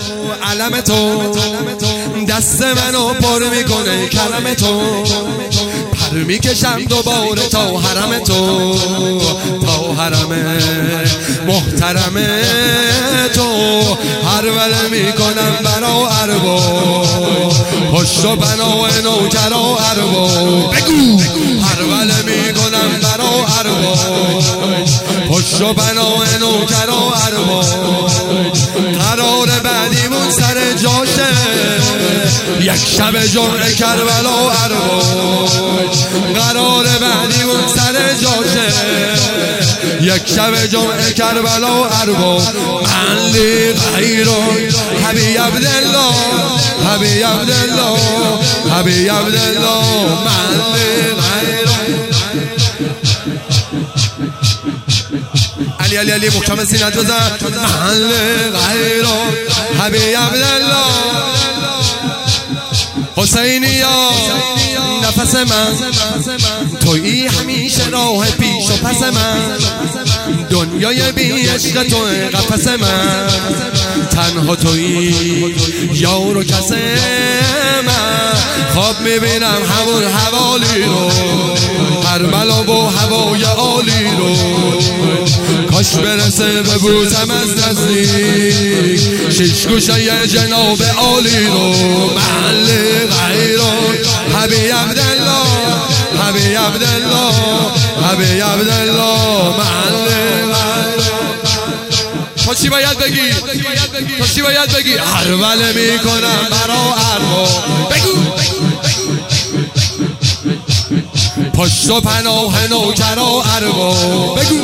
علم تو دست منو پر میکنه کرم تو پر میکشم دوباره تا حرم تو تا حرم محترم تو هروله میکنم برا اربا پشت و بنا نوکر و اربا بگو هروله میکنم برا اربا پشت و بنا نوکر و اربا قرار بعدیمون سر جاشه یک شب جمعه کربلا و اربا قرار بعدیمون سر جاشه یک شب جمعه کربلا و اربا من لی غیرو حبی عبدالله حبی عبدالله حبی عبدالله من لی غیرو علی علی علی محکم سینت بزن من لی غیرو حبی عبدالله حسینیا نفس من تویی همیشه راه پیش و پس من دنیای بی عشق توی قفس من تنها تویی یار و کس من خواب میبینم همون حوالی رو کربلا و هوای عالی رو کاش برسه به بوسم از نزدیک شش گوشه جناب عالی رو محل غیرو حبی عبدالله حبی عبدالله حبی عبدالله محل غیرو تو چی باید بگی؟ تو چی باید بگی؟ هروله میکنم برا اربا بگو پشت و پناه نوکر و اربا بگو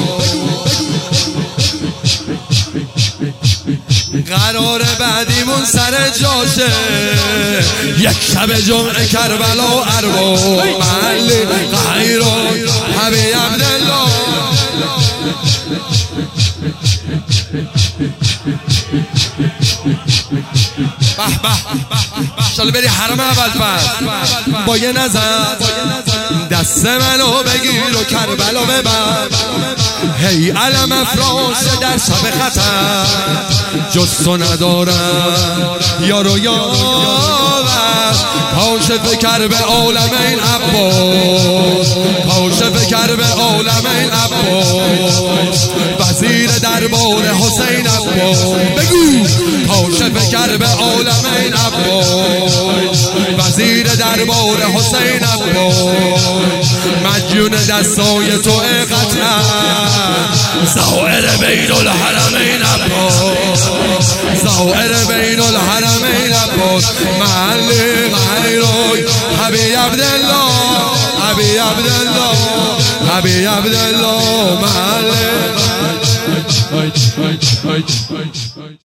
قرار بعدیمون سر جاشه یک شب جمعه کربلا و اربا محل غیرو حبی عبدالله به به شاله بری حرم اول فرد با یه نظر دست منو بگیر و کربلا ببر هی علم افراش در شب خطر جز تو ندارم یارو یاور کاشف کرب عالمین عباس کاشف کرب عالمین عباس وزیر دربار حسین عباس بگو کاشف کرب عالمین عباس وزیر دربار حسین عباس مجنون دستای تو قطر زائر بین الحرمین عباس زائر بین الحرمین عباس محل غیرو حبی عبدالله حبی عبدالله حبی عبدالله محل